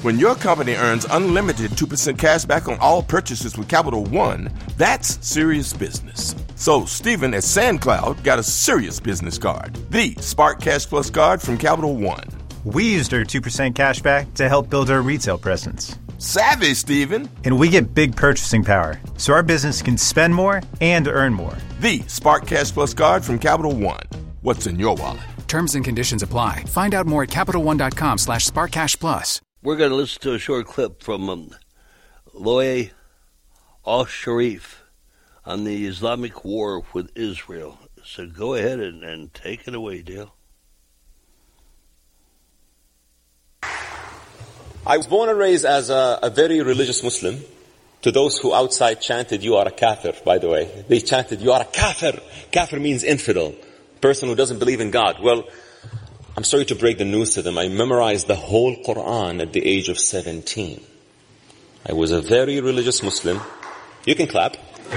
When your company earns unlimited 2% cash back on all purchases with Capital One, that's serious business. So Stephen at SandCloud got a serious business card, the Spark Cash Plus card from Capital One. We used our 2% cash back to help build our retail presence. Savvy, Stephen. And we get big purchasing power, so our business can spend more and earn more. The Spark Cash Plus card from Capital One. What's in your wallet? Terms and conditions apply. Find out more at CapitalOne.com/SparkCashPlus. We're going to listen to a short clip from Loay al-Sharif on the Islamic war with Israel. So go ahead and take it away, Dale. I was born and raised as a very religious Muslim. To those who outside chanted, "You are a kafir," by the way. They chanted, "You are a kafir." Kafir means infidel, person who doesn't believe in God. Well, I'm sorry to break the news to them. I memorized the whole Quran at the age of 17. I was a very religious Muslim. You can clap.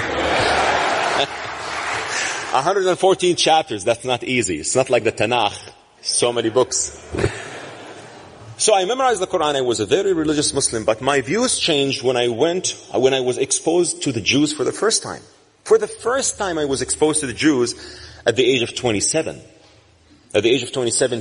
114 chapters, that's not easy. It's not like the Tanakh. So many books. So I memorized the Quran. I was a very religious Muslim, but my views changed when I was exposed to the Jews for the first time. For the first time I was exposed to the Jews at the age of 27. At the age of 27,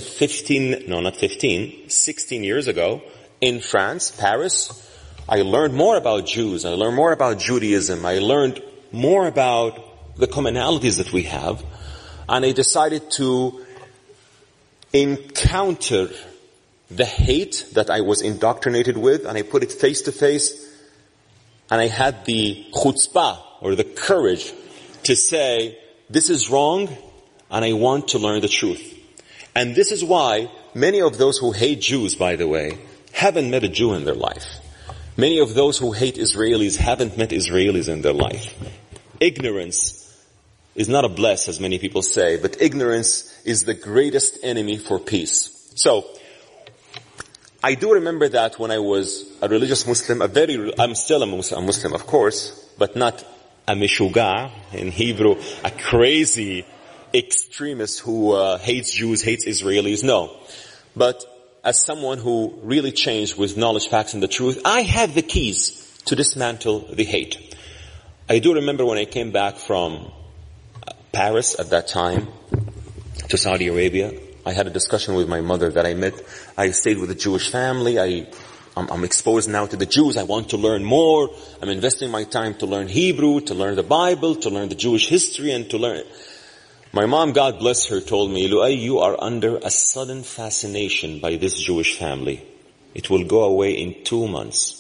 16 years ago, in France, Paris, I learned more about Jews. I learned more about Judaism. I learned more about the commonalities that we have. And I decided to encounter the hate that I was indoctrinated with, and I put it face to face, and I had the chutzpah, or the courage, to say, this is wrong, and I want to learn the truth. And this is why many of those who hate Jews, by the way, haven't met a Jew in their life. Many of those who hate Israelis haven't met Israelis in their life. Ignorance is not a bless, as many people say, but ignorance is the greatest enemy for peace. So, I do remember that when I was a religious Muslim, I'm still a Muslim, of course, but not a mishuga, in Hebrew, a crazy extremist who hates Jews, hates Israelis, no. But as someone who really changed with knowledge, facts, and the truth, I had the keys to dismantle the hate. I do remember when I came back from Paris at that time to Saudi Arabia, I had a discussion with my mother that I met. I stayed with a Jewish family. I'm exposed now to the Jews. I want to learn more. I'm investing my time to learn Hebrew, to learn the Bible, to learn the Jewish history, and to learn. My mom, God bless her, told me, "Luay, you are under a sudden fascination by this Jewish family. It will go away in 2 months."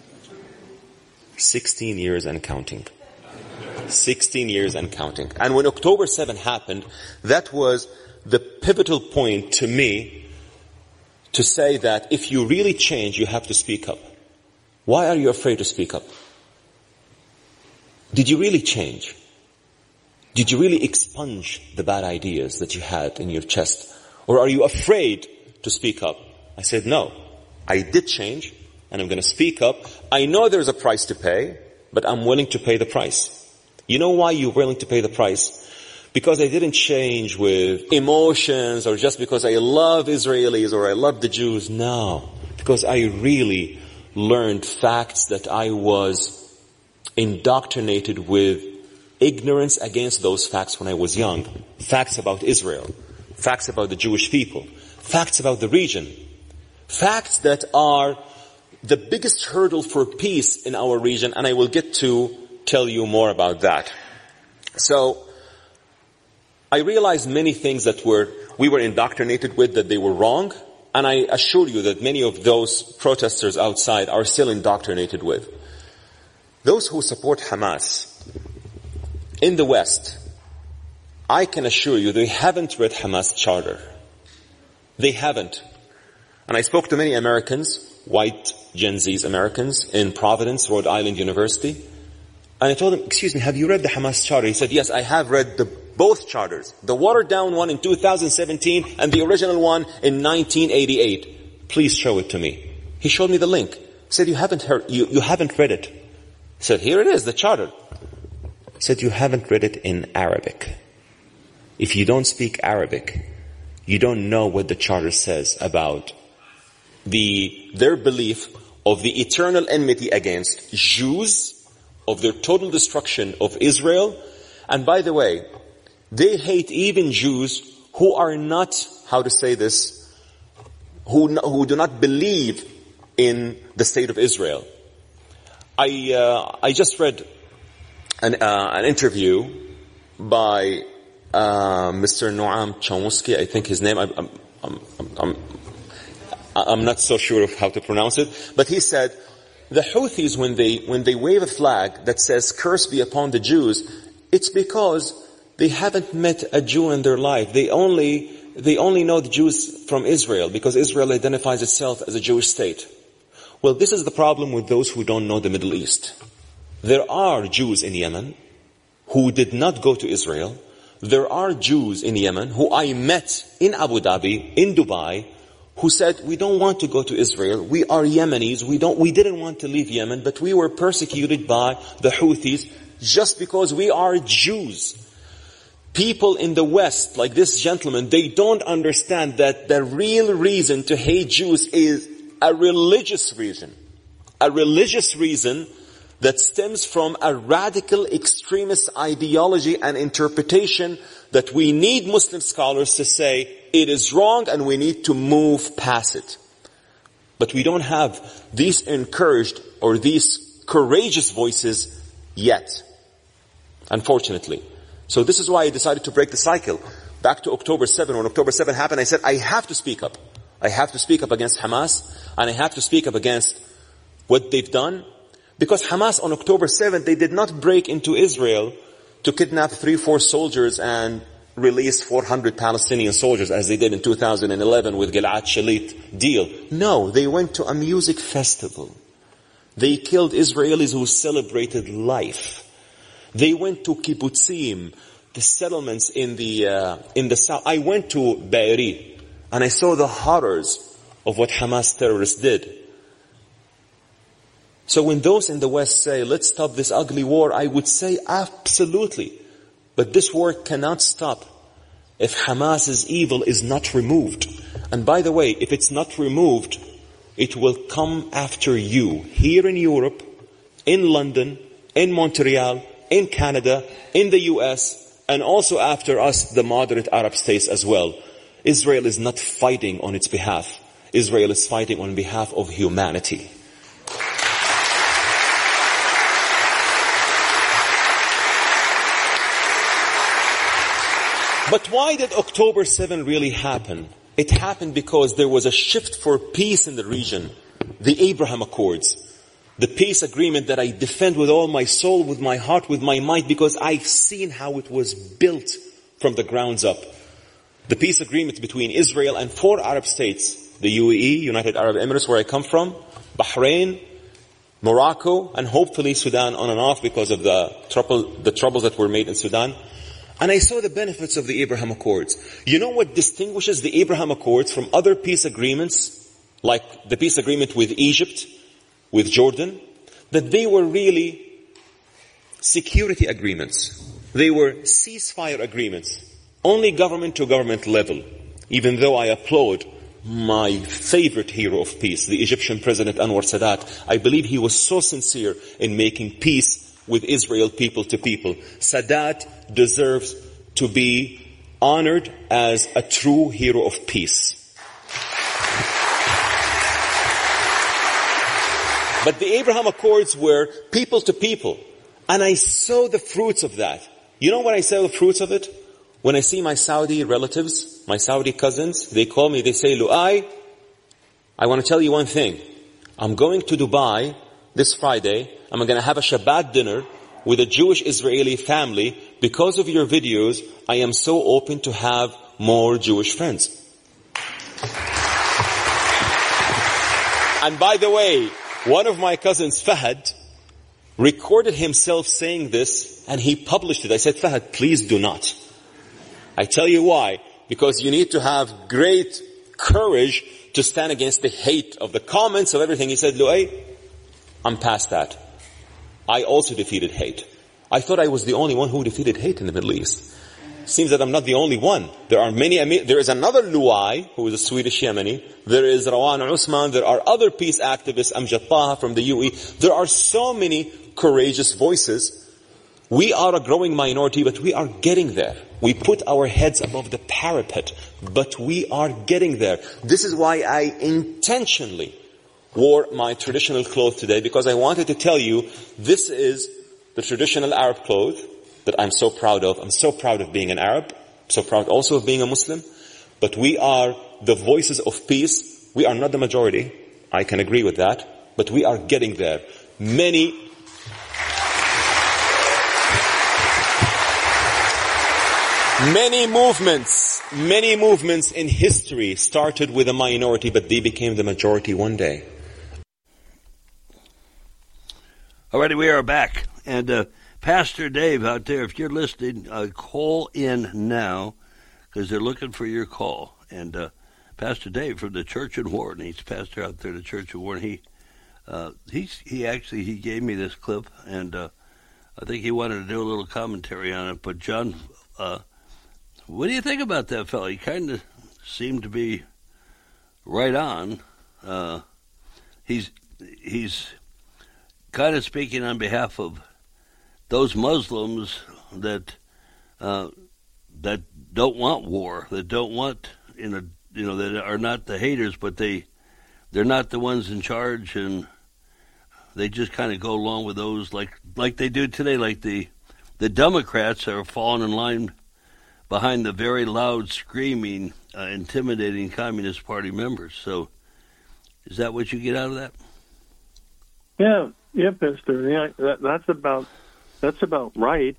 16 years and counting. 16 years and counting. And when October 7 happened, that was the pivotal point to me to say that if you really change, you have to speak up. Why are you afraid to speak up? Did you really change? Did you really expunge the bad ideas that you had in your chest? Or are you afraid to speak up? I said, no. I did change, and I'm going to speak up. I know there's a price to pay, but I'm willing to pay the price. You know why you're willing to pay the price? Because I didn't change with emotions or just because I love Israelis or I love the Jews. No. Because I really learned facts that I was indoctrinated with ignorance against those facts when I was young. Facts about Israel. Facts about the Jewish people. Facts about the region. Facts that are the biggest hurdle for peace in our region, and I will get to tell you more about that. So, I realized many things that we were indoctrinated with, that they were wrong, and I assure you that many of those protesters outside are still indoctrinated with. Those who support Hamas in the West, I can assure you they haven't read Hamas charter. They haven't. And I spoke to many Americans, white Gen Z's Americans, in Providence, Rhode Island University, and I told them, excuse me, have you read the Hamas charter? He said, yes, I have read both charters. The watered down one in 2017 and the original one in 1988. Please show it to me. He showed me the link. He said, you haven't read it. He said, here it is, the charter. He said, you haven't read it in Arabic. If you don't speak Arabic, you don't know what the charter says about their belief of the eternal enmity against Jews, of their total destruction of Israel. And by the way, they hate even Jews who are not, how to say this, who do not believe in the state of Israel. I just read an interview by Mr. Noam Chomsky, I think his name. I'm not so sure of how to pronounce it, but he said the Houthis, when they wave a flag that says "Curse be upon the Jews," it's because they haven't met a Jew in their life. They only know the Jews from Israel, because Israel identifies itself as a Jewish state. Well, this is the problem with those who don't know the Middle East. There are Jews in Yemen who did not go to Israel. There are Jews in Yemen who I met in Abu Dhabi, in Dubai, who said, we don't want to go to Israel. We are Yemenis. We didn't want to leave Yemen, but we were persecuted by the Houthis just because we are Jews. People in the West, like this gentleman, they don't understand that the real reason to hate Jews is a religious reason. A religious reason that stems from a radical extremist ideology and interpretation that we need Muslim scholars to say it is wrong and we need to move past it. But we don't have these encouraged or these courageous voices yet, unfortunately. So this is why I decided to break the cycle. Back to October 7, when October 7 happened, I said, I have to speak up. I have to speak up against Hamas, and I have to speak up against what they've done. Because Hamas on October 7th, they did not break into Israel to kidnap 3-4 soldiers and release 400 Palestinian soldiers as they did in 2011 with Gilad Shalit deal. No, they went to a music festival. They killed Israelis who celebrated life. They went to kibbutzim, the settlements in the south. I went to Be'eri and I saw the horrors of what Hamas terrorists did. So when those in the West say, let's stop this ugly war, I would say absolutely. But this war cannot stop if Hamas's evil is not removed. And by the way, if it's not removed, it will come after you. Here in Europe, in London, in Montreal, in Canada, in the US, and also after us, the moderate Arab states as well. Israel is not fighting on its behalf. Israel is fighting on behalf of humanity. But why did October 7 really happen? It happened because there was a shift for peace in the region. The Abraham Accords. The peace agreement that I defend with all my soul, with my heart, with my mind, because I've seen how it was built from the grounds up. The peace agreement between Israel and 4 Arab states, the UAE, United Arab Emirates, where I come from, Bahrain, Morocco, and hopefully Sudan on and off because of the troubles that were made in Sudan. And I saw the benefits of the Abraham Accords. You know what distinguishes the Abraham Accords from other peace agreements, like the peace agreement with Egypt, with Jordan? That they were really security agreements. They were ceasefire agreements. Only government to government level. Even though I applaud my favorite hero of peace, the Egyptian President Anwar Sadat. I believe he was so sincere in making peace with Israel people to people. Sadat deserves to be honored as a true hero of peace. But the Abraham Accords were people to people. And I saw the fruits of that. You know when I saw the fruits of it? When I see my Saudi relatives, my Saudi cousins, they call me, they say, Lu'ay, I want to tell you one thing. I'm going to Dubai this Friday. I'm going to have a Shabbat dinner with a Jewish Israeli family. Because of your videos, I am so open to have more Jewish friends. And by the way, one of my cousins, Fahad, recorded himself saying this and he published it. I said, Fahad, please do not. I tell you why. Because you need to have great courage to stand against the hate of the comments of everything. He said, Lu'ay, I'm past that. I also defeated hate. I thought I was the only one who defeated hate in the Middle East. seems that I'm not the only one. There are many. There is another Luai, who is a Swedish Yemeni. There is Rawan Usman. There are other peace activists, Amjad Taha from the UAE. There are so many courageous voices. We are a growing minority, but we are getting there. We put our heads above the parapet, but we are getting there. This is why I intentionally wore my traditional clothes today, because I wanted to tell you this is the traditional Arab clothes that I'm so proud of. I'm so proud of being an Arab, so proud also of being a Muslim. But we are the voices of peace. We are not the majority. I can agree with that. But we are getting there. Many movements in history started with a minority, but they became the majority one day. Alrighty, we are back. And Pastor Dave out there, if you're listening, call in now, because they're looking for your call. And Pastor Dave from the Church in Warren, he's pastor out there at the Church in Warren. He gave me this clip, and I think he wanted to do a little commentary on it. But John, what do you think about that fellow? He kind of seemed to be right on. He's kind of speaking on behalf of those Muslims that don't want war, that don't want that are not the haters, but they're not the ones in charge, and they just kind of go along with those like they do today. Like the Democrats are falling in line behind the very loud, screaming, intimidating Communist Party members. So, is that what you get out of that? Yeah, Pastor. Yeah, that's about right.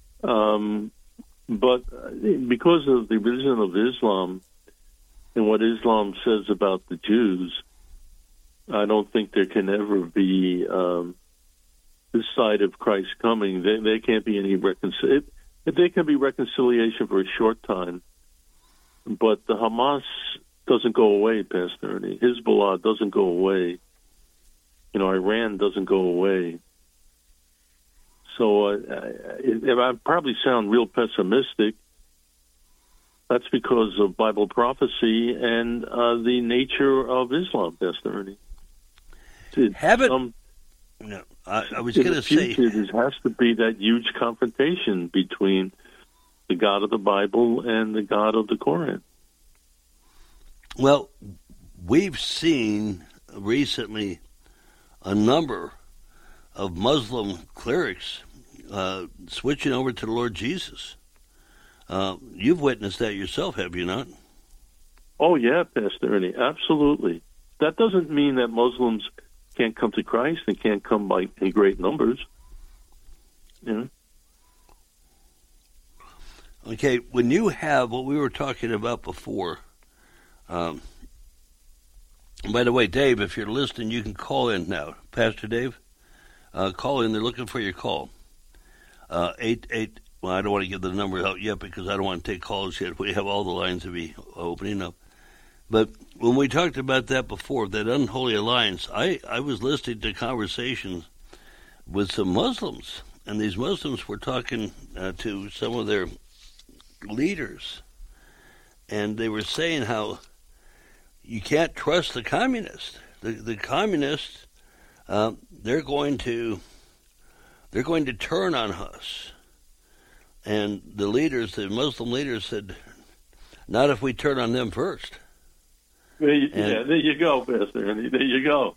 But because of the religion of Islam and what Islam says about the Jews, I don't think there can ever be this side of Christ coming. There can't be any reconciliation. There can be reconciliation for a short time, but the Hamas doesn't go away, Pastor Ernie. Hezbollah doesn't go away. Iran doesn't go away. So I probably sound real pessimistic. That's because of Bible prophecy and the nature of Islam, Pastor Ernie. No, I was going to say there has to be that huge confrontation between the God of the Bible and the God of the Quran. Well, we've seen recently a number of Muslim clerics switching over to the Lord Jesus. You've witnessed that yourself, have you not? Oh, yeah, Pastor Ernie, absolutely. That doesn't mean that Muslims can't come to Christ and can't come in great numbers. Yeah. Okay, when you have what we were talking about before, by the way, Dave, if you're listening, you can call in now. Pastor Dave, call in. They're looking for your call. 88. Well, I don't want to give the number out yet because I don't want to take calls yet. We have all the lines to be opening up. But when we talked about that before, that unholy alliance, I was listening to conversations with some Muslims, and these Muslims were talking to some of their leaders, and they were saying how you can't trust the communists. The communists, they're going to turn on us. And the leaders, the Muslim leaders, said, "Not if we turn on them first." There you go, Pastor. There you go.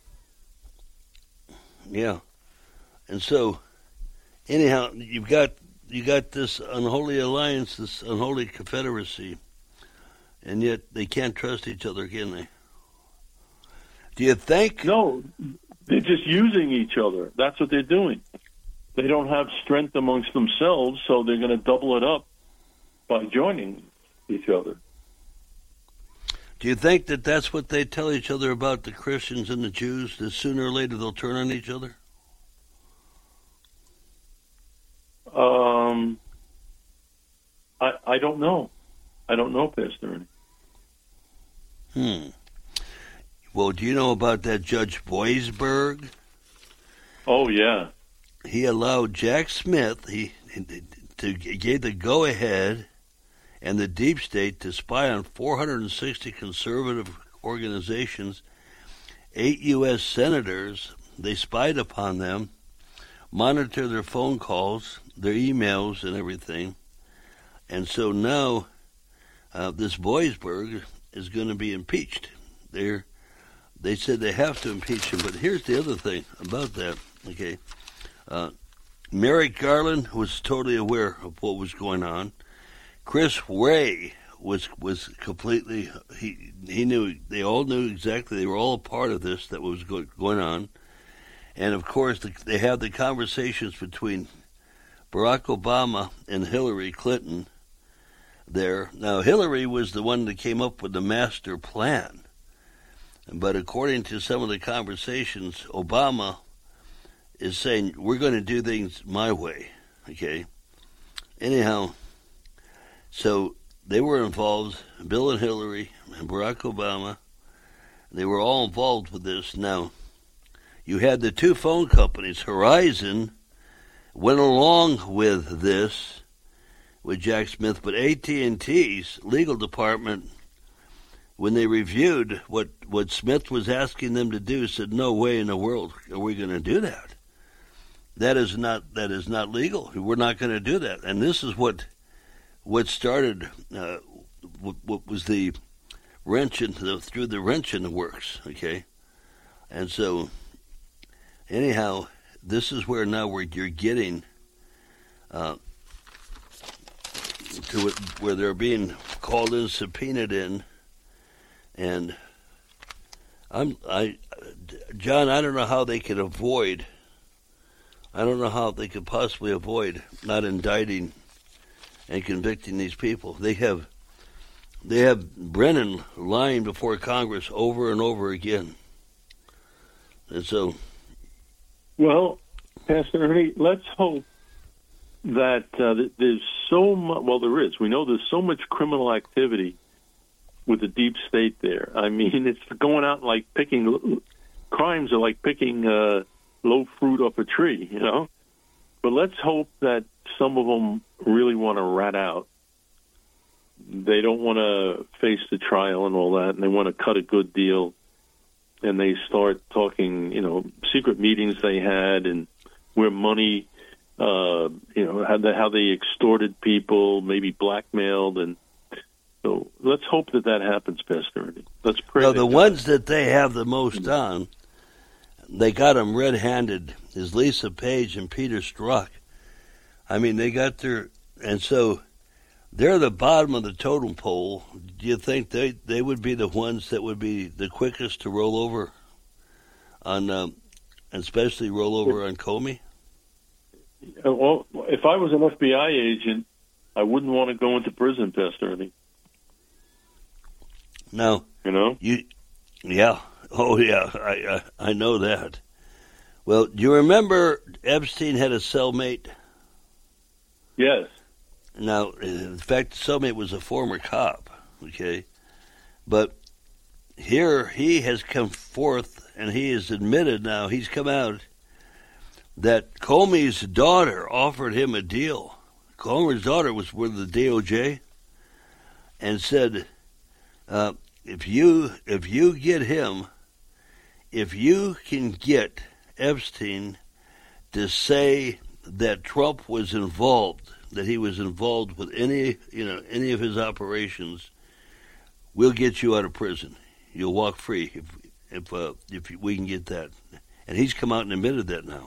Yeah, and so anyhow, you got this unholy alliance, this unholy confederacy, and yet they can't trust each other, can they? Do you think? No, they're just using each other. That's what they're doing. They don't have strength amongst themselves, so they're going to double it up by joining each other. Do you think that that's what they tell each other about the Christians and the Jews, that sooner or later they'll turn on each other? I don't know. I don't know, Pastor Ernie. Well, do you know about that Judge Boisberg? Oh, yeah. He allowed Jack Smith, he gave the go-ahead and the deep state to spy on 460 conservative organizations, 8 U.S. senators. They spied upon them, monitored their phone calls, their emails, and everything. And so now this Boisberg is going to be impeached. They said they have to impeach him, but here's the other thing about that. Okay, Merrick Garland was totally aware of what was going on. Chris Wray was completely, he knew, they all knew exactly, they were all a part of this that was going on. And of course, they had the conversations between Barack Obama and Hillary Clinton there. Now, Hillary was the one that came up with the master plan. But according to some of the conversations, Obama is saying, we're going to do things my way, okay? Anyhow, so they were involved, Bill and Hillary and Barack Obama. They were all involved with this. Now, you had the two phone companies. Verizon went along with this, with Jack Smith, but AT&T's legal department, when they reviewed what Smith was asking them to do, said, no way in the world are we going to do that. That is not legal. We're not going to do that. And this is what started, what was the wrench through the wrench in the works, okay? And so, anyhow, this is where you're getting to it, where they're being called in, subpoenaed in, and John, I don't know how they could avoid. I don't know how they could possibly avoid not indicting and convicting these people. They have Brennan lying before Congress over and over again. And so, well, Pastor Ernie, let's hope that there's so much. Well, there is. We know there's so much criminal activity with the deep state there. I mean, it's going out and like picking. Crimes are like picking low fruit off a tree, you know. But let's hope that some of them really want to rat out. They don't want to face the trial and all that, and they want to cut a good deal. And they start talking, you know, secret meetings they had and where money, you know, how they extorted people, maybe blackmailed. And so let's hope that happens, Pastor Ernie. Let's pray. No, the ones that they have the most on, they got them red-handed, is Lisa Page and Peter Strzok. I mean, they got their, and so they're the bottom of the totem pole. Do you think they would be the ones that would be the quickest to roll over on, especially roll over on Comey? Well, if I was an FBI agent, I wouldn't want to go into prison, Pastor Ernie. No. You know? Yeah. Oh, yeah. I know that. Well, do you remember Epstein had a cellmate? Yes. Now, in fact, the cellmate was a former cop, okay? But here he has come forth, and he has admitted now, he's come out, that Comey's daughter offered him a deal. Comey's daughter was with the DOJ and said, if you get him, if you can get Epstein to say that Trump was involved, that he was involved with any of his operations, we'll get you out of prison. You'll walk free if we can get that. And he's come out and admitted that now.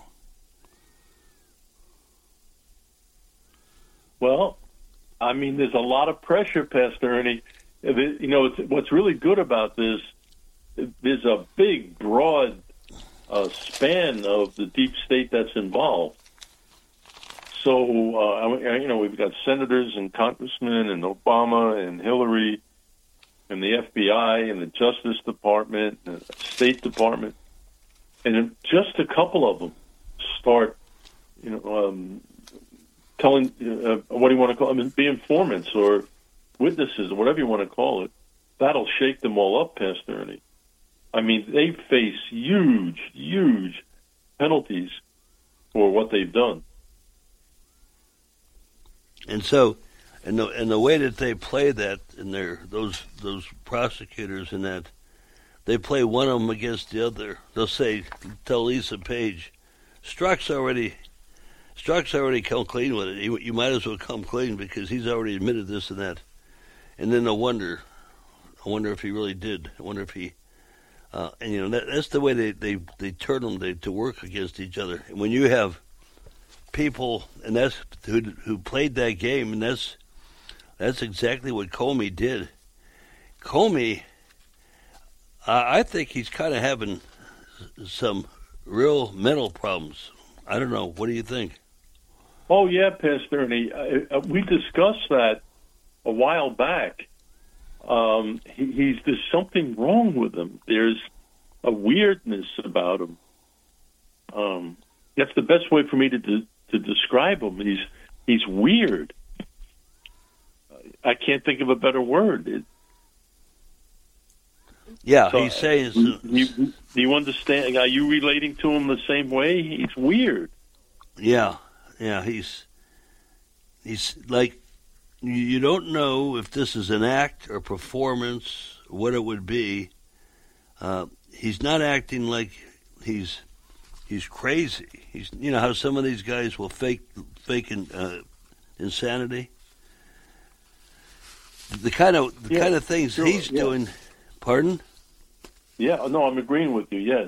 Well, I mean, there's a lot of pressure, Pastor Ernie. You know, what's really good about this, there's a big, broad span of the deep state that's involved. So, you know, we've got senators and congressmen and Obama and Hillary and the FBI and the Justice Department and the State Department. And just a couple of them start, you know, telling, what do you want to call them, be informants or witnesses or whatever you want to call it. That'll shake them all up, Pastor Ernie. I mean, they face huge, huge penalties for what they've done. And so, And the way that they play that, and those prosecutors and that, they play one of them against the other. They'll tell Lisa Page, Strzok's already come clean with it. You might as well come clean because he's already admitted this and that. And then I wonder if he really did. I wonder if he, and that's the way they turn them to work against each other. And when you have people, and that's who played that game, and that's exactly what Comey did. Comey, I think he's kind of having some real mental problems. I don't know. What do you think? Oh, yeah, Pastor Ernie. We discussed that a while back. There's something wrong with him. There's a weirdness about him. That's the best way for me to describe him. He's weird. I can't think of a better word. He's saying. Do you understand? Are you relating to him the same way? He's weird. Yeah. He's like, you don't know if this is an act or performance, what it would be. He's not acting like he's crazy. He's, how some of these guys will fake insanity. The kind of things he's doing. Pardon? Yeah, no, I'm agreeing with you. Yes.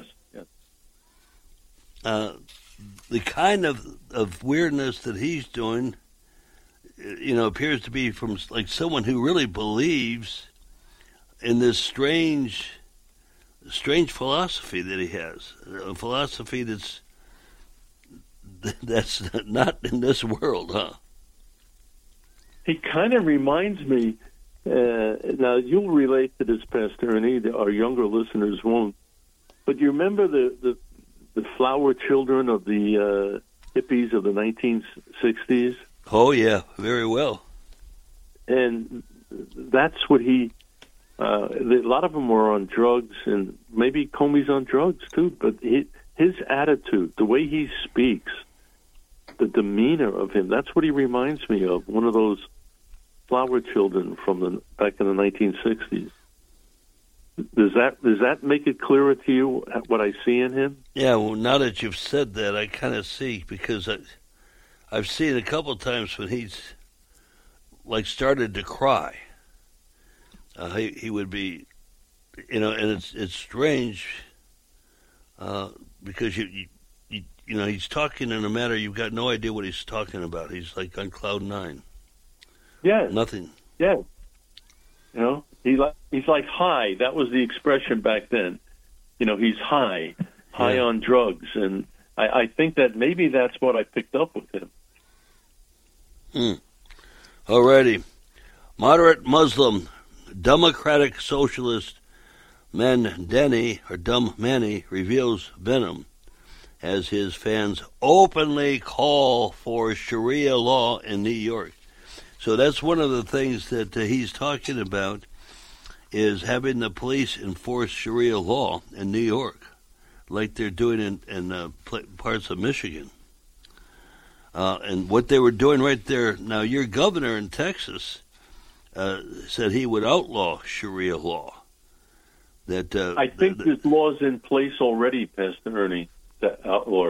The kind of weirdness that he's doing, appears to be from like someone who really believes in this strange philosophy that he has, a philosophy that's not in this world, huh? He kind of reminds me. Now, you'll relate to this, Pastor Ernie. Our younger listeners won't. But you remember the flower children of the hippies of the 1960s? Oh, yeah, very well. And that's what a lot of them were on drugs, and maybe Comey's on drugs, too. But his attitude, the way he speaks, the demeanor of him, that's what he reminds me of, one of those flower children from back in the 1960s. Does that make it clearer to you what I see in him? Yeah, well, now that you've said that, I kind of see, because I've seen a couple of times when he's like started to cry. He would be, and it's strange because he's talking in a manner you've got no idea what he's talking about. He's like on cloud nine. Yeah. Nothing. Yeah. He's like high. That was the expression back then. He's high on drugs. And I think that maybe that's what I picked up with him. Alrighty. Moderate Muslim, Democratic Socialist Mandani, or Dumb Manny, reveals venom as his fans openly call for Sharia law in New York. So that's one of the things that he's talking about, is having the police enforce Sharia law in New York, like they're doing in parts of Michigan. And what they were doing right there. Now, your governor in Texas said he would outlaw Sharia law. I think this law's in place already, Pastor Ernie, to outlaw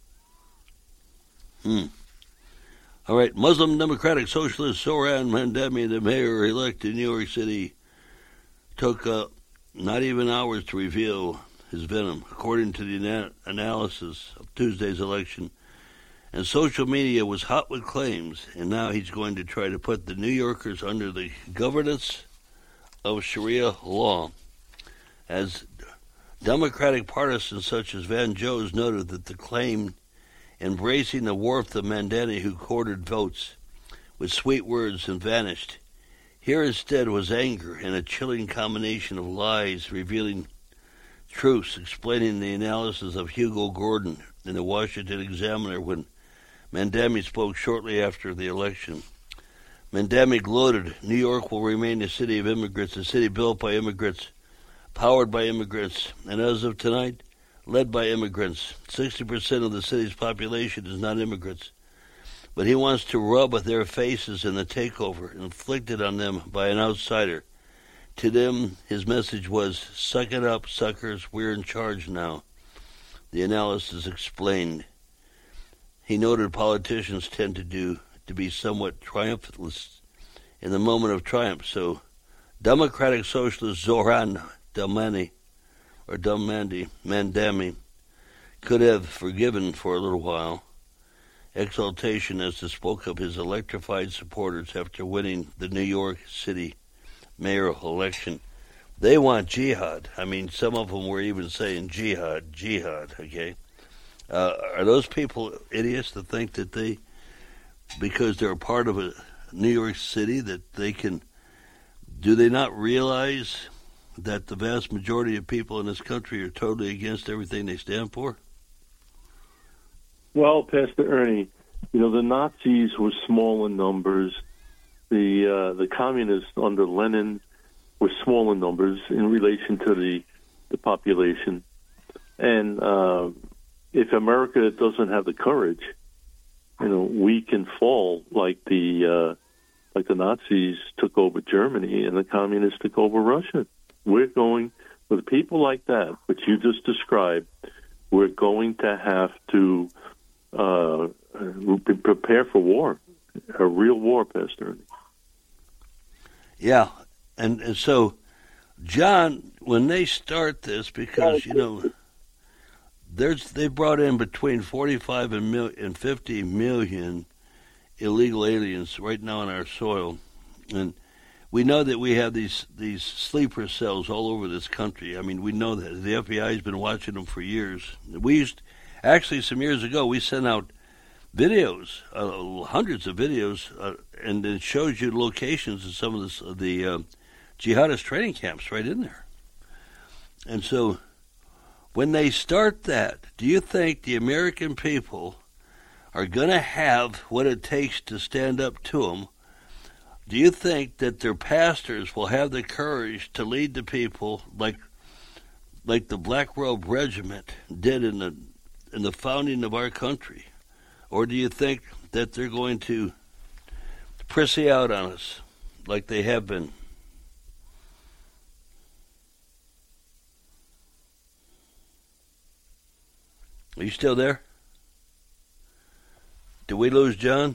it. All right, Muslim Democratic Socialist Zohran Mamdani, the mayor-elect in New York City, took not even hours to reveal his venom, according to the analysis of Tuesday's election. And social media was hot with claims, and now he's going to try to put the New Yorkers under the governance of Sharia law. As Democratic partisans such as Van Jones noted that the claim embracing the warmth of Mamdani, who courted votes with sweet words and vanished. Here instead was anger and a chilling combination of lies revealing truths, explaining the analysis of Hugo Gordon in the Washington Examiner when Mamdani spoke shortly after the election. Mamdani gloated, New York will remain a city of immigrants, a city built by immigrants, powered by immigrants, and as of tonight, led by immigrants. 60% of the city's population is not immigrants. but he wants to rub their faces in the takeover inflicted on them by an outsider. To them, his message was, "Suck it up, suckers, we're in charge now." The analysis explained. He noted politicians tend to be somewhat triumphalist in the moment of triumph, so Democratic Socialist Zoran Mandami could have forgiven for a little while exultation as to spoke of his electrified supporters after winning the New York City mayoral election. They want jihad. I mean, some of them were even saying jihad, okay? Are those people idiots to think that they, because they're a part of a New York City, that they can, do they not realize that the vast majority of people in this country are totally against everything they stand for? Well, Pastor Ernie, the Nazis were small in numbers. The communists under Lenin were small in numbers in relation to the population. And if America doesn't have the courage, we can fall like the Nazis took over Germany and the communists took over Russia. We're going, with people like that, which you just described, we're going to have to prepare for war, a real war, Pastor. Yeah, and so, John, when they start this, because, they brought in between 45 and 50 million illegal aliens right now on our soil, and we know that we have these sleeper cells all over this country. I mean, we know that. The FBI has been watching them for years. Actually, some years ago, we sent out videos, hundreds of videos, and it shows you locations of some of the jihadist training camps right in there. And so, when they start that, do you think the American people are going to have what it takes to stand up to them? Do you think that their pastors will have the courage to lead the people like the Black Robe Regiment did in the founding of our country? Or do you think that they're going to prissy out on us like they have been? Are you still there? Did we lose John?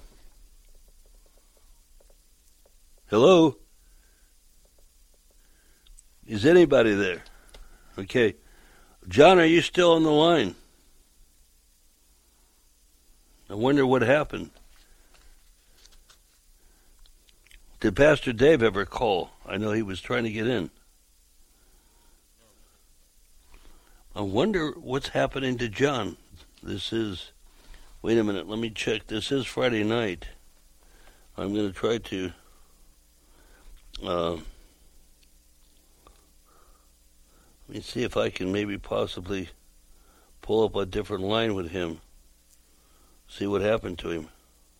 Hello? Is anybody there? Okay. John, are you still on the line? I wonder what happened. Did Pastor Dave ever call? I know he was trying to get in. I wonder what's happening to John. Wait a minute, let me check. This is Friday night. I'm going to try to let me see if I can maybe possibly pull up a different line with him. See what happened to him.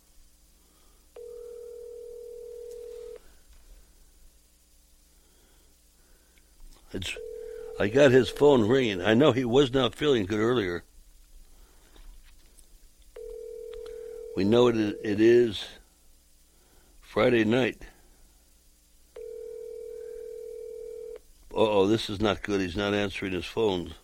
I got his phone ringing. I know he was not feeling good earlier. We know it is Friday night. Uh-oh, this is not good. He's not answering his phone.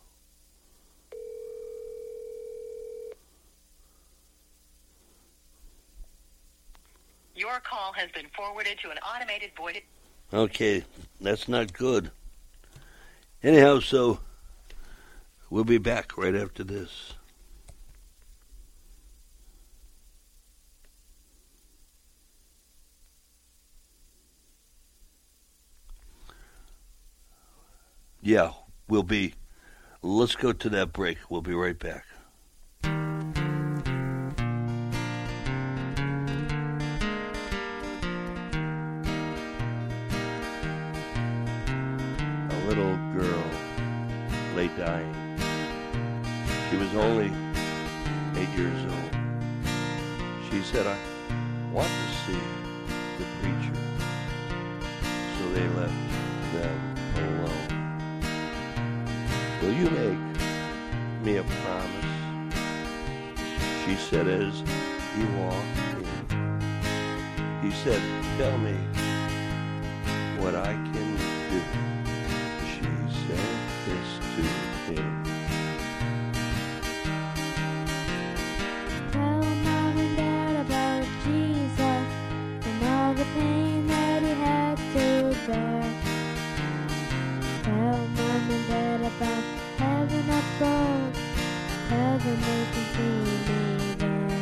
Your call has been forwarded to an automated voice. Okay, that's not good. Anyhow, so we'll be back right after this. Yeah, let's go to that break. We'll be right back. A little girl lay dying. She was only 8 years old. She said, "I want to see the preacher." So they left them alone. "Will you make me a promise?" she said as he walked in. He said, "Tell me what I can do." She said this to him. Tell Mom and Dad about Jesus and all the pain that he had to bear. Tell Mom and Dad about heaven above. Tell them they can see me there.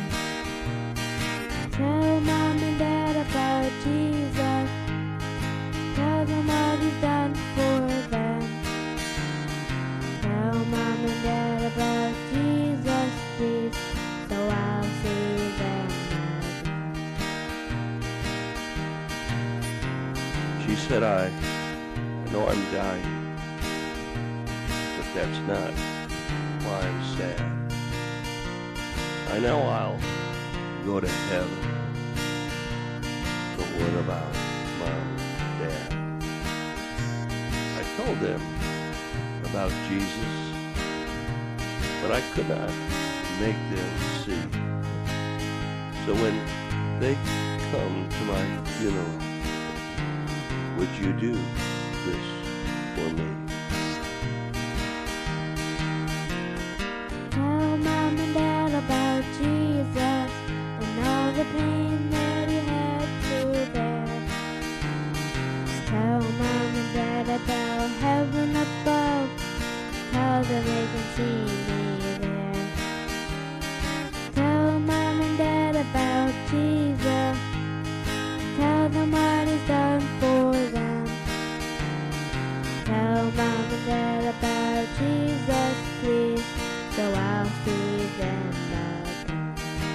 Tell Mom and Dad about Jesus. Tell them what he's done for them. Tell Mom and Dad about Jesus, please, so I'll see them again. She said, I know I'm dying, but that's not why I'm sad. I know I'll go to heaven, but what about Mom and Dad? I told them about Jesus, but I could not make them see. So when they come to my funeral, would you do this for me? Tell Mom and Dad about Jesus and all the pain that he had to bear. Tell Mom and Dad about heaven above. Tell them they can see me there. Tell Mom and Dad about Jesus. Tell them what he's done for them. Tell Mom and Dad about Jesus, please, so I'll see them again.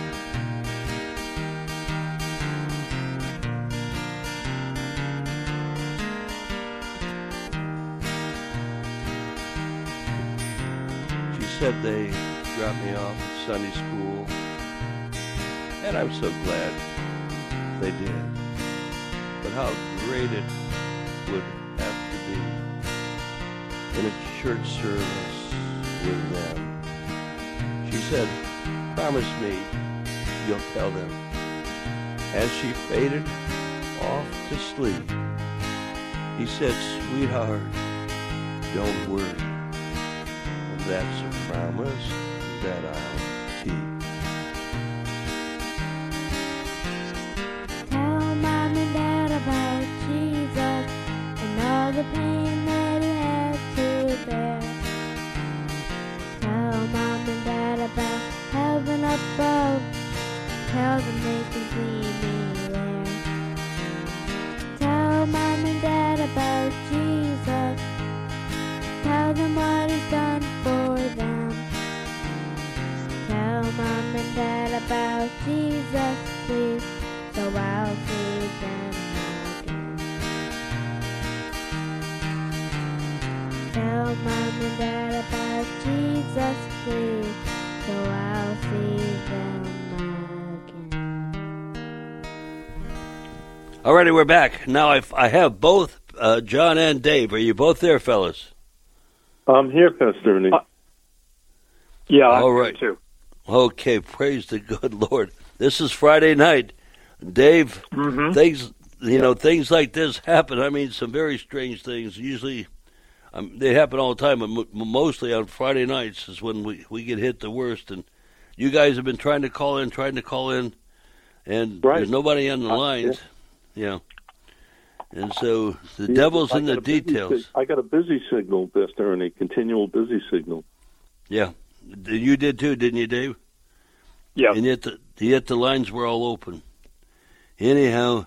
She said they dropped me off at Sunday school, and I'm so glad they did. But how great it would have to be in a church service with them. She said, promise me you'll tell them. As she faded off to sleep, he said, sweetheart, don't worry. And that's a promise that I'll keep. Tell Mom and Dad about Jesus and all the pain that he had to bear. Tell Mom and Dad about heaven above. Tell them they can see me there. Tell Mom and Dad about Jesus. Tell them what he's done for them. Tell Mom and Dad about Jesus, please, so I'll see them again. Tell Mom and Dad about Jesus, please, so I'll see them again. Alrighty, we're back. Now I have both John and Dave. Are you both there, fellas? I'm here, Pastor Ernie. Yeah, All I'm right. here too. Okay, praise the good Lord. This is Friday night. Dave, things things like this happen. I mean, some very strange things. Usually, they happen all the time, but mostly on Friday nights is when we get hit the worst. And you guys have been trying to call in, and there's nobody on the lines. Yeah. And so the devil's in the details. I got a busy signal, Pastor Ernie, continual busy signal. Yeah. You did too, didn't you, Dave? Yeah. And yet the lines were all open. Anyhow,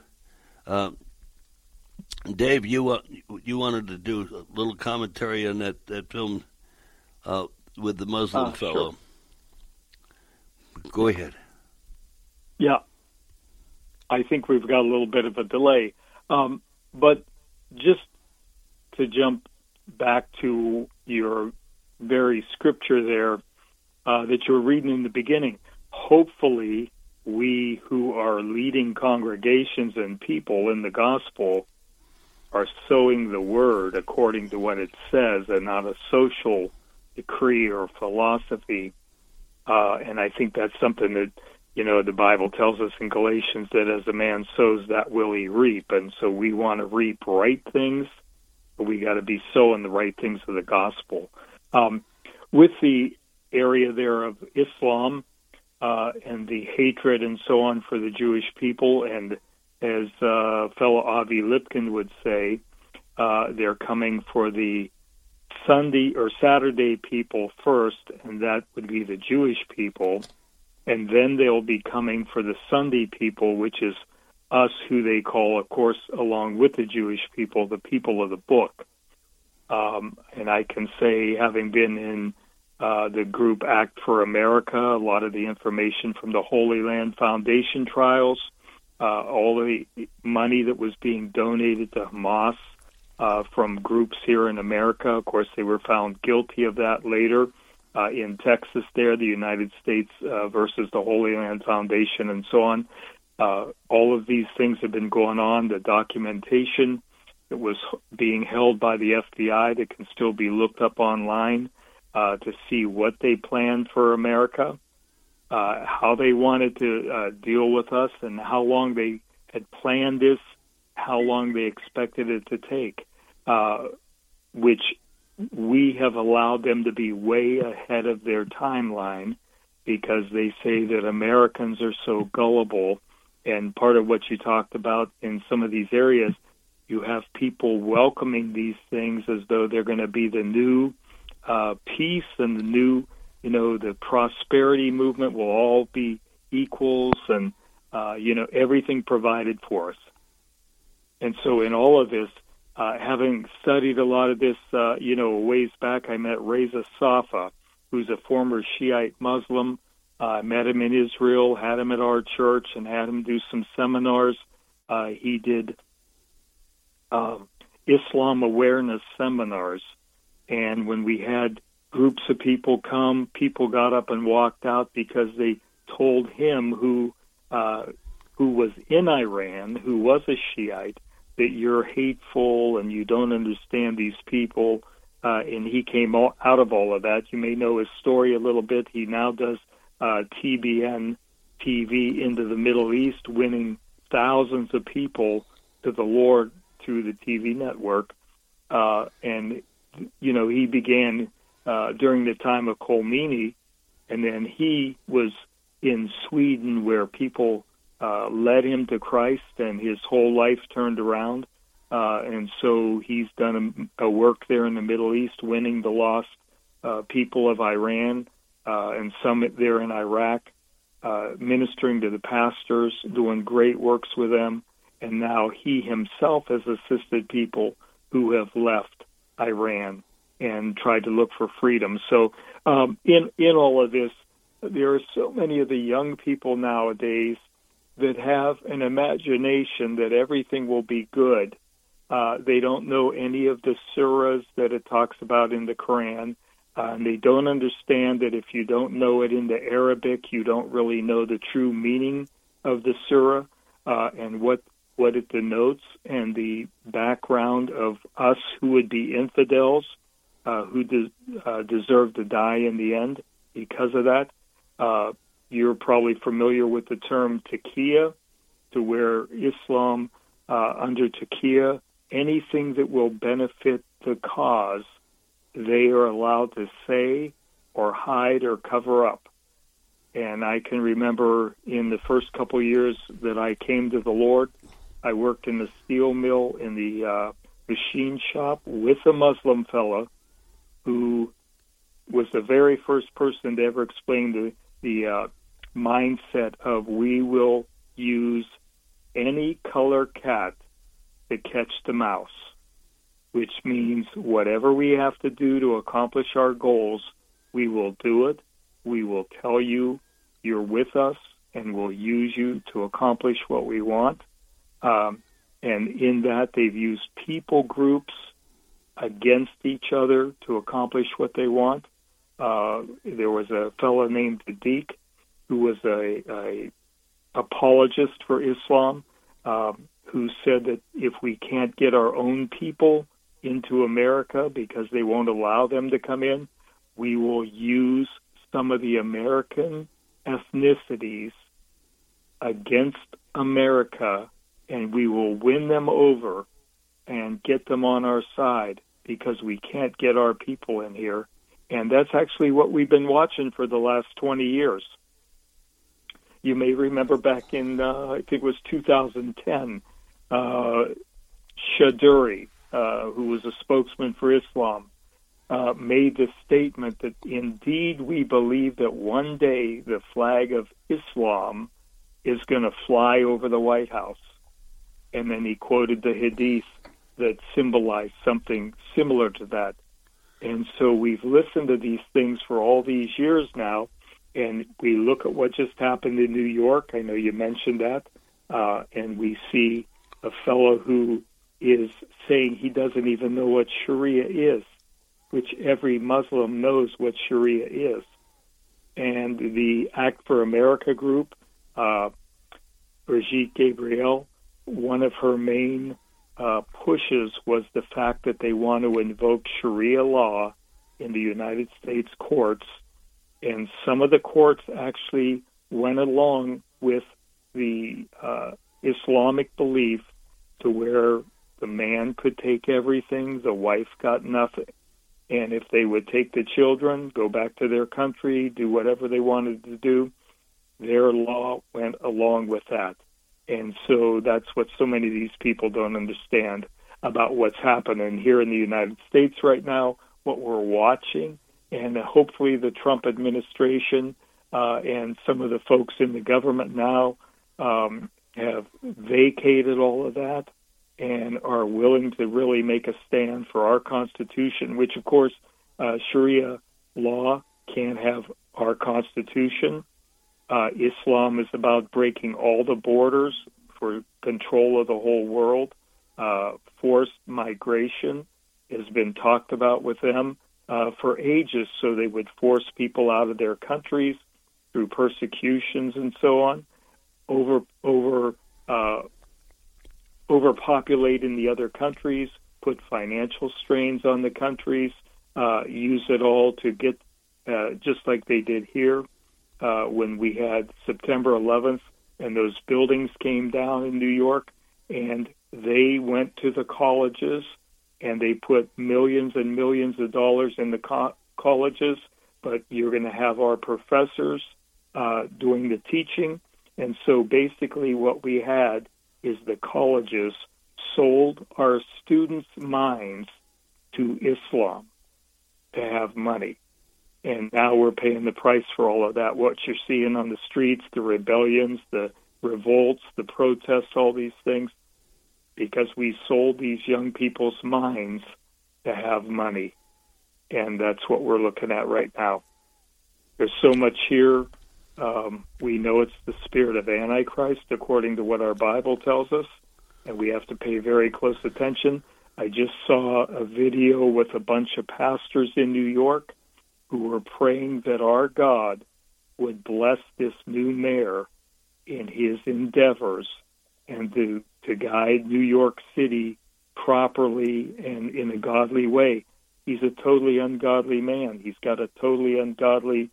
Dave, you wanted to do a little commentary on that film with the Muslim fellow. Sure. Go ahead. Yeah. I think we've got a little bit of a delay. But just to jump back to your very scripture there that you were reading in the beginning, hopefully we who are leading congregations and people in the gospel are sowing the word according to what it says and not a social decree or philosophy. And I think that's something that the Bible tells us in Galatians that as a man sows, that will he reap. And so we want to reap right things, but we got to be sowing the right things of the gospel. With the area there of Islam and the hatred and so on for the Jewish people, and as fellow Avi Lipkin would say, they're coming for the Sunday or Saturday people first, and that would be the Jewish people, and then they'll be coming for the Sunday people, which is us, who they call, of course, along with the Jewish people, the people of the book. And I can say, having been in the group Act for America, a lot of the information from the Holy Land Foundation trials, all the money that was being donated to Hamas from groups here in America. Of course, they were found guilty of that later in Texas there, the United States versus the Holy Land Foundation and so on. All of these things have been going on. The documentation that was being held by the FBI that can still be looked up online to see what they planned for America, how they wanted to deal with us, and how long they had planned this, how long they expected it to take, which we have allowed them to be way ahead of their timeline because they say that Americans are so gullible. And part of what you talked about in some of these areas, you have people welcoming these things as though they're going to be the new peace and the new, the prosperity movement will all be equals and, everything provided for us. And so in all of this, having studied a lot of this, a ways back, I met Reza Safa, who's a former Shiite Muslim. I met him in Israel, had him at our church, and had him do some seminars. He did Islam awareness seminars. And when we had groups of people come, people got up and walked out because they told him who was in Iran, who was a Shiite, that you're hateful and you don't understand these people. And he came out of all of that. You may know his story a little bit. He now does TBN TV into the Middle East, winning thousands of people to the Lord through the TV network. And, he began during the time of Khomeini, and then he was in Sweden where people led him to Christ, and his whole life turned around. And so he's done a work there in the Middle East, winning the lost people of Iran, and some there in Iraq, ministering to the pastors, doing great works with them. And now he himself has assisted people who have left Iran and tried to look for freedom. So in all of this, there are so many of the young people nowadays that have an imagination that everything will be good. They don't know any of the surahs that it talks about in the Quran. And they don't understand that if you don't know it in the Arabic, you don't really know the true meaning of the surah and what it denotes, and the background of us who would be infidels, who deserve to die in the end because of that. You're probably familiar with the term taqiyya, to where Islam, under taqiyya, anything that will benefit the cause, they are allowed to say or hide or cover up. And I can remember in the first couple of years that I came to the Lord, I worked in the steel mill in the machine shop with a Muslim fella who was the very first person to ever explain the mindset of we will use any color cat to catch the mouse, which means whatever we have to do to accomplish our goals, we will do it. We will tell you you're with us, and we'll use you to accomplish what we want. And in that, they've used people groups against each other to accomplish what they want. There was a fellow named Sadiq who was a apologist for Islam, who said that if we can't get our own people into America because they won't allow them to come in, we will use some of the American ethnicities against America, and we will win them over and get them on our side because we can't get our people in here. And that's actually what we've been watching for the last 20 years. You may remember back in, I think it was 2010, Shaduri, who was a spokesman for Islam, made the statement that indeed we believe that one day the flag of Islam is going to fly over the White House. And then he quoted the hadith that symbolized something similar to that. And so we've listened to these things for all these years now, and we look at what just happened in New York. I know you mentioned that. And we see a fellow who is saying he doesn't even know what Sharia is, which every Muslim knows what Sharia is. And the Act for America group, Brigitte Gabriel, one of her main pushes was the fact that they want to invoke Sharia law in the United States courts. And some of the courts actually went along with the Islamic belief to where the man could take everything, the wife got nothing. And if they would take the children, go back to their country, do whatever they wanted to do, their law went along with that. And so that's what so many of these people don't understand about what's happening here in the United States right now, what we're watching, and hopefully the Trump administration and some of the folks in the government now have vacated all of that and are willing to really make a stand for our Constitution, which, of course, Sharia law can't have our Constitution. Islam is about breaking all the borders for control of the whole world. Forced migration has been talked about with them for ages, so they would force people out of their countries through persecutions and so on. Overpopulate in the other countries, put financial strains on the countries, use it all to get, just like they did here when we had September 11th and those buildings came down in New York, and they went to the colleges and they put millions and millions of dollars in the colleges, but you're going to have our professors doing the teaching. And so basically what we had is the colleges sold our students' minds to Islam to have money. And now we're paying the price for all of that. What you're seeing on the streets, the rebellions, the revolts, the protests, all these things, because we sold these young people's minds to have money. And that's what we're looking at right now. There's so much here. We know it's the spirit of Antichrist, according to what our Bible tells us, and we have to pay very close attention. I just saw a video with a bunch of pastors in New York who were praying that our God would bless this new mayor in his endeavors and to guide New York City properly and in a godly way. He's a totally ungodly man. He's got a totally ungodly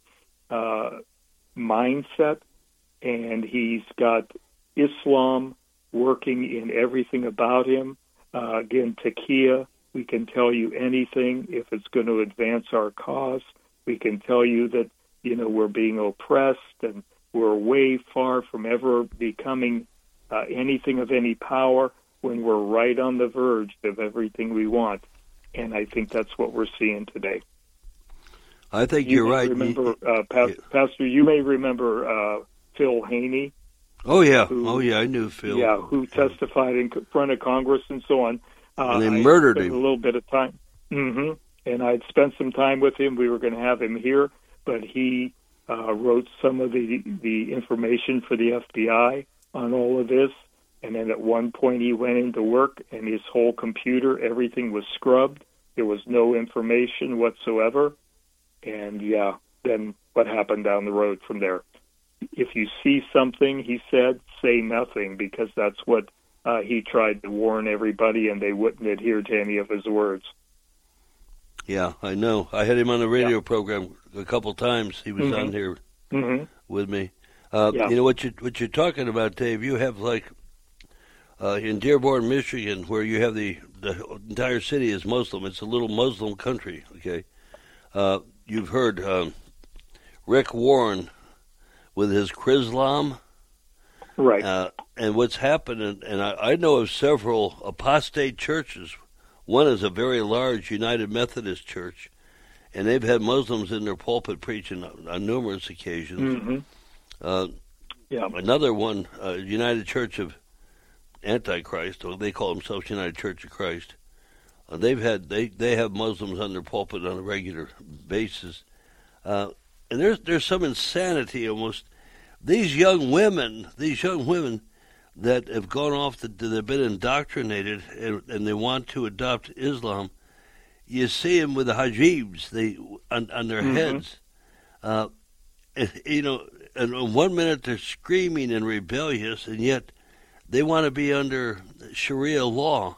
mindset, and he's got Islam working in everything about him. Again, Taqiyya, we can tell you anything if it's going to advance our cause. We can tell you that, we're being oppressed and we're way far from ever becoming anything of any power when we're right on the verge of everything we want. And I think that's what we're seeing today. I think you're right. Remember, Pastor, you may remember Phil Haney. Oh, yeah. I knew Phil. Yeah, who testified in front of Congress and so on. And they murdered him. A little bit of time. Mm-hmm. And I'd spent some time with him. We were going to have him here, but he wrote some of the information for the FBI on all of this. And then at one point he went into work, and his whole computer, everything was scrubbed. There was no information whatsoever. And, yeah, then what happened down the road from there? If you see something, he said, say nothing, because that's what he tried to warn everybody, and they wouldn't adhere to any of his words. Yeah, I know. I had him on the radio program a couple times. He was on here with me. You know what you're talking about, Dave. You have like in Dearborn, Michigan, where you have the entire city is Muslim. It's a little Muslim country. Okay, you've heard Rick Warren with his Chrislam, right? And what's happened, and I know of several apostate churches. One is a very large United Methodist church, and they've had Muslims in their pulpit preaching on numerous occasions. Another one, United Church of Antichrist, or they call themselves United Church of Christ. They have Muslims on their pulpit on a regular basis, and there's some insanity almost. These young women that have gone off, they've been indoctrinated, and they want to adopt Islam. You see them with the hijabs on their heads. And 1 minute they're screaming and rebellious, and yet they want to be under Sharia law.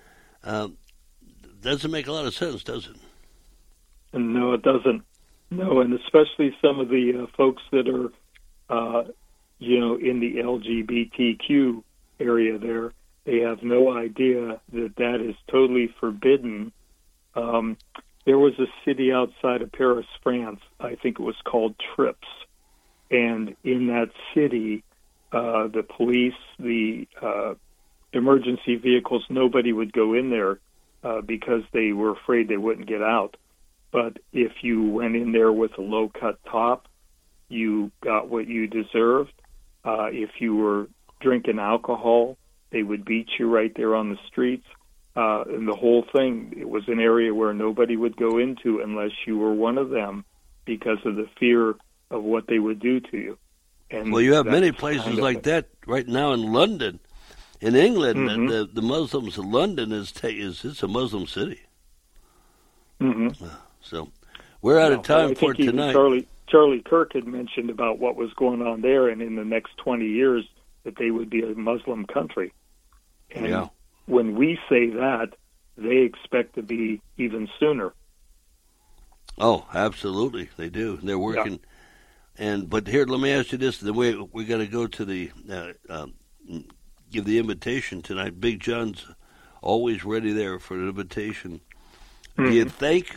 Doesn't make a lot of sense, does it? No, it doesn't. No, and especially some of the folks that are, in the LGBTQ area there, they have no idea that is totally forbidden. There was a city outside of Paris, France, I think it was called Trips. And in that city, the police, the emergency vehicles, nobody would go in there because they were afraid they wouldn't get out. But if you went in there with a low-cut top, you got what you deserved. If you were drinking alcohol, they would beat you right there on the streets. And the whole thing, it was an area where nobody would go into unless you were one of them because of the fear of what they would do to you. And well, you have many places like that right now in London. In England, the Muslims in London it's a Muslim city. So we're out of time for tonight. Charlie Kirk had mentioned about what was going on there, and in the next 20 years that they would be a Muslim country. And when we say that, they expect to be even sooner. Oh, absolutely, they do. They're working. But here, let me ask you this: we're going to go to the give the invitation tonight. Big John's always ready there for an invitation. Do you think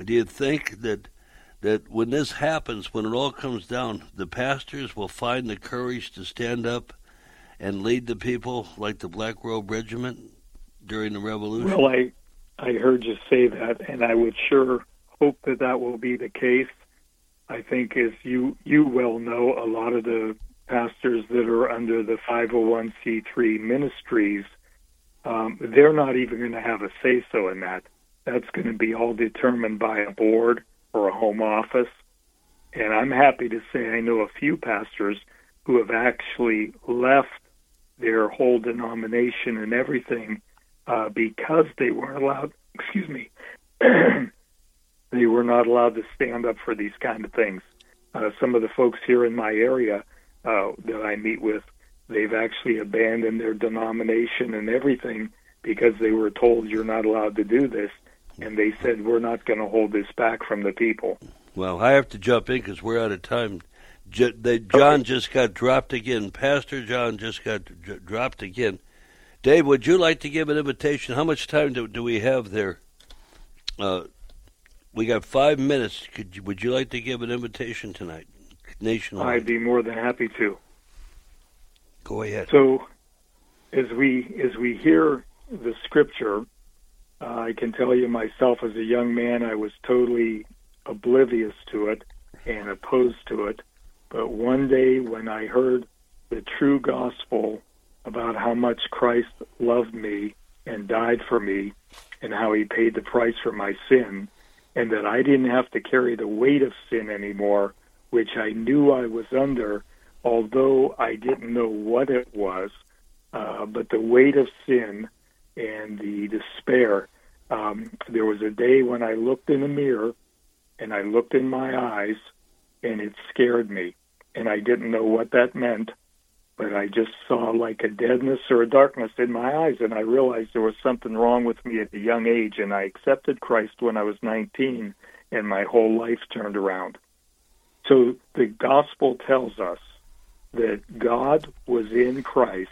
that when this happens, when it all comes down, the pastors will find the courage to stand up and lead the people like the Black Robe Regiment during the Revolution? Well, I heard you say that, and I would sure hope that will be the case. I think, as you well know, a lot of the pastors that are under the 501c3 ministries, they're not even going to have a say-so in that. That's going to be all determined by a board or a home office. And I'm happy to say I know a few pastors who have actually left their whole denomination and everything because they weren't allowed, they were not allowed to stand up for these kind of things. Some of the folks here in my area that I meet with, they've actually abandoned their denomination and everything because they were told you're not allowed to do this. And they said, we're not going to hold this back from the people. Well, I have to jump in because we're out of time. John just got dropped again. Pastor John just got dropped again. Dave, would you like to give an invitation? How much time do we have there? We got 5 minutes. Would you like to give an invitation tonight, nationwide? I'd be more than happy to. Go ahead. So, as we hear the scripture, I can tell you myself as a young man, I was totally oblivious to it and opposed to it. But one day when I heard the true gospel about how much Christ loved me and died for me and how he paid the price for my sin, and that I didn't have to carry the weight of sin anymore, which I knew I was under, although I didn't know what it was, but the weight of sin and the despair. There was a day when I looked in a mirror and I looked in my eyes and it scared me. And I didn't know what that meant, but I just saw like a deadness or a darkness in my eyes, and I realized there was something wrong with me at a young age, and I accepted Christ when I was 19, and my whole life turned around. So the gospel tells us that God was in Christ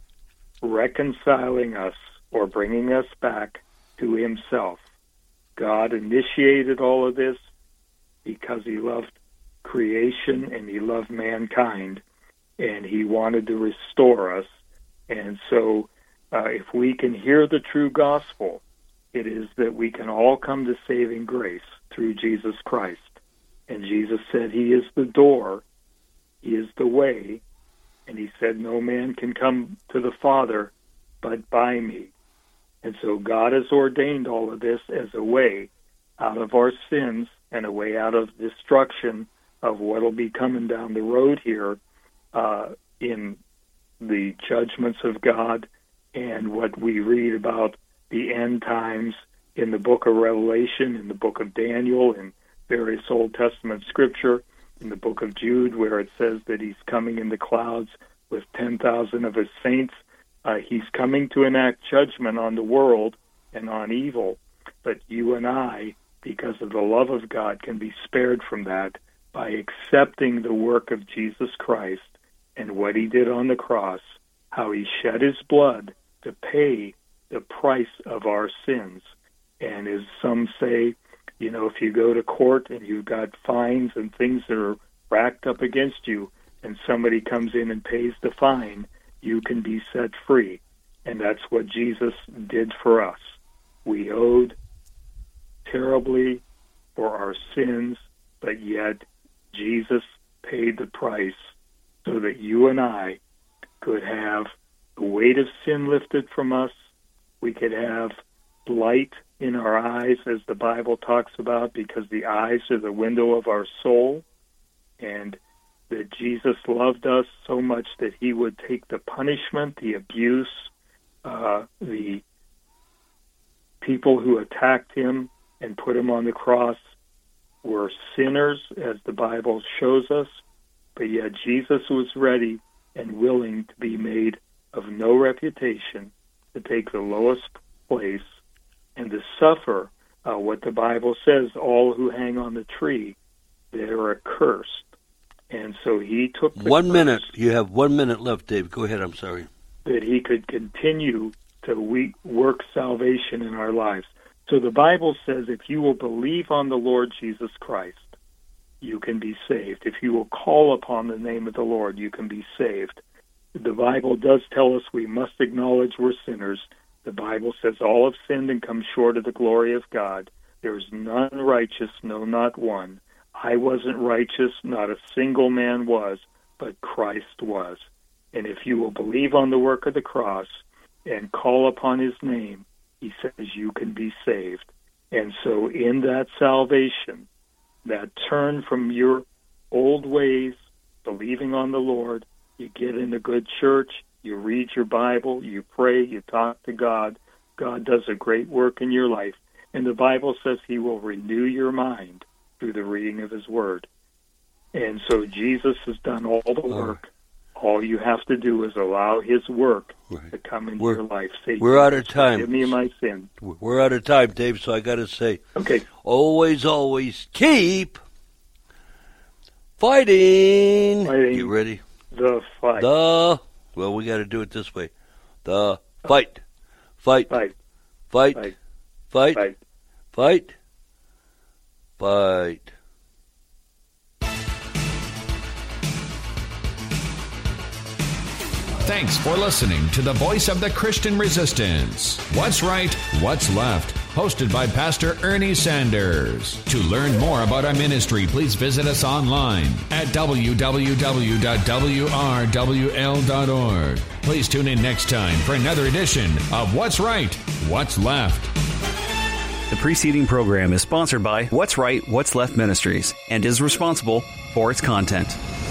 reconciling us or bringing us back to himself. God initiated all of this because he loved creation and he loved mankind, and he wanted to restore us. And so if we can hear the true gospel, it is that we can all come to saving grace through Jesus Christ. And Jesus said he is the door, he is the way, and he said no man can come to the Father but by me. And so God has ordained all of this as a way out of our sins and a way out of destruction of what will be coming down the road here in the judgments of God and what we read about the end times in the book of Revelation, in the book of Daniel, in various Old Testament scripture, in the book of Jude, where it says that he's coming in the clouds with 10,000 of his saints. He's coming to enact judgment on the world and on evil. But you and I, because of the love of God, can be spared from that by accepting the work of Jesus Christ and what he did on the cross, how he shed his blood to pay the price of our sins. And as some say, you know, if you go to court and you've got fines and things that are racked up against you, and somebody comes in and pays the fine, you can be set free. And that's what Jesus did for us. We owed terribly for our sins, but yet Jesus paid the price so that you and I could have the weight of sin lifted from us. We could have light in our eyes, as the Bible talks about, because the eyes are the window of our soul, and that Jesus loved us so much that he would take the punishment, the abuse, the people who attacked him and put him on the cross were sinners, as the Bible shows us, but yet Jesus was ready and willing to be made of no reputation, to take the lowest place and to suffer what the Bible says, all who hang on the tree, they are accursed. And so he took the 1 minute. You have 1 minute left, Dave. Go ahead. I'm sorry. That he could continue to work salvation in our lives. So the Bible says if you will believe on the Lord Jesus Christ, you can be saved. If you will call upon the name of the Lord, you can be saved. The Bible does tell us we must acknowledge we're sinners. The Bible says all have sinned and come short of the glory of God. There is none righteous, no, not one. I wasn't righteous, not a single man was, but Christ was. And if you will believe on the work of the cross and call upon his name, he says you can be saved. And so in that salvation, that turn from your old ways, believing on the Lord, you get in a good church, you read your Bible, you pray, you talk to God. God does a great work in your life. And the Bible says he will renew your mind through the reading of his word. And so Jesus has done all the work. All you have to do is allow his work to come into your life. Say, we're out of time. Forgive me my sin. We're out of time, Dave, so I got to say, okay. Always, always keep fighting. You ready? The fight. Well, we got to do it this way. The fight. Fight. Fight. Fight. Fight. Fight. Fight. Fight. Fight. Thanks for listening to the Voice of the Christian Resistance. What's Right, What's Left? Hosted by Pastor Ernie Sanders. To learn more about our ministry, please visit us online at www.wrwl.org. Please tune in next time for another edition of What's Right, What's Left. The preceding program is sponsored by What's Right, What's Left Ministries and is responsible for its content.